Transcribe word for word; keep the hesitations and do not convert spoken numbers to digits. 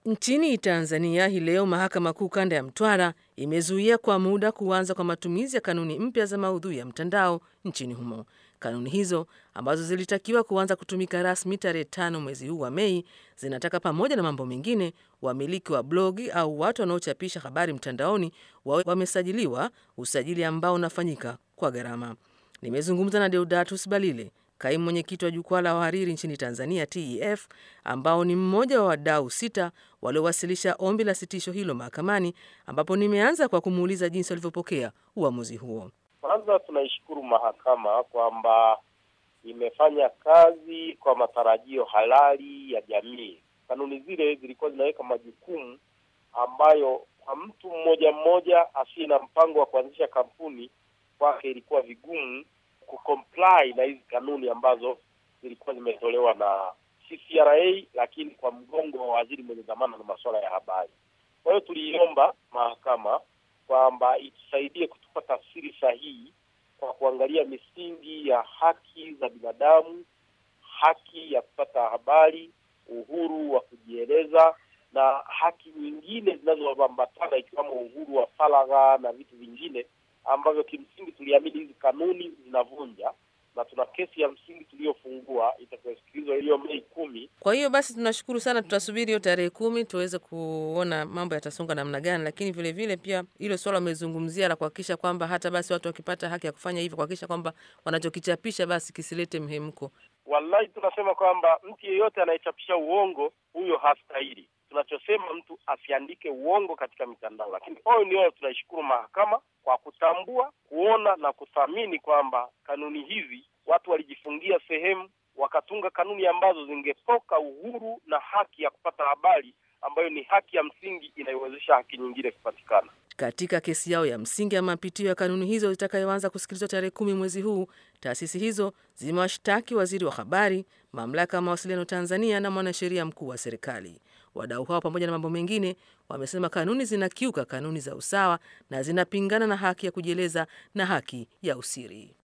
Nchini Tanzania hii leo Mahakama Kuu Kanda ya Mtwara imezuia kwa muda kuanza kwa matumizi ya kanuni mpya za maudhui ya mtandao nchini humo. Kanuni hizo ambazo zilitakiwa kuanza kutumika rasmi tarehe tano mwezi huu wa Mei zinataka pamoja na mambo mengine wamiliki wa blogi au watu wanaochapisha habari mtandaoni wawe wamesajiliwa, usajili ambao unafanyika kwa gharama. Nimezungumza na Deodatus Balile, kaimu mwenyekiti wa jukwaa la wahariri nchini Tanzania T E F, ambao ni mmoja wa wadau sita waliowasilisha ombi la sitisho hilo mahakamani, ambapo nimeanza kwa kumuuliza jinsi walivyopokea uamuzi huo. Kwanza tunaishukuru mahakama kwamba imefanya kazi kwa matarajio halali ya jamii. Kanuni zile zilikuwa zinaweka majukumu ambayo kwa mtu mmoja mmoja asiye na mpango wa kuanzisha kampuni kwake ilikuwa vigumu kucomply na hizi kanuni ambazo zilikuwa zimetolewa na C C R A, lakini kwa mgongo wa waziri mwenye dhamana na masuala ya habari. Kwa hiyo tuliomba mahakama kwamba itusaidie kutupa tafsiri sahihi kwa kuangalia misingi ya haki za binadamu, haki ya kupata habari, uhuru wa kujieleza na haki nyingine zinazoambatana ikiwemo uhuru wa faragha na vitu vingine ambavyo kimsingi tuliamini hizi kanuni zinavunja, na tuna kesi ya msingi tuliyofungua itakayosikilizwa hiyo Mei kumi. Kwa hiyo basi tunashukuru sana, tutasubiri hiyo tarehe kumi tuweze kuona mambo yatasonga namna gani, lakini vile vile pia hilo swala umezungumzia la kuhakikisha kwamba hata basi watu wakipata haki ya kufanya hivyo kuhakikisha kwamba wanachokichapisha basi kisilete mhemko. Wallahi tunasema kwamba mtu yeyote anayechapisha uongo huyo hastahili. Tunachosema mtu asiandike uongo katika mitandao, lakini kwa hiyo ndio tunaishukuru mahakama kwa kutambua, kuona na kuthamini kwamba kanuni hizi watu walijifungia sehemu, wakatunga kanuni ambazo zingepoka uhuru na haki ya kupata habari ambayo ni haki ya msingi inayowezesha haki nyingine kupatikana. Katika kesi yao ya msingi ya mapitio ya kanuni hizo itakayoanza kusikilizwa tarehe kumi mwezi huu, taasisi hizo zimewashtaki waziri wa habari, mamlaka ya mawasiliano Tanzania na mwanasheria mkuu wa serikali. Wadau hao pamoja na mambo mengine wamesema kanuni zinakiuka kanuni za usawa na zinapingana na haki ya kujieleza na haki ya usiri.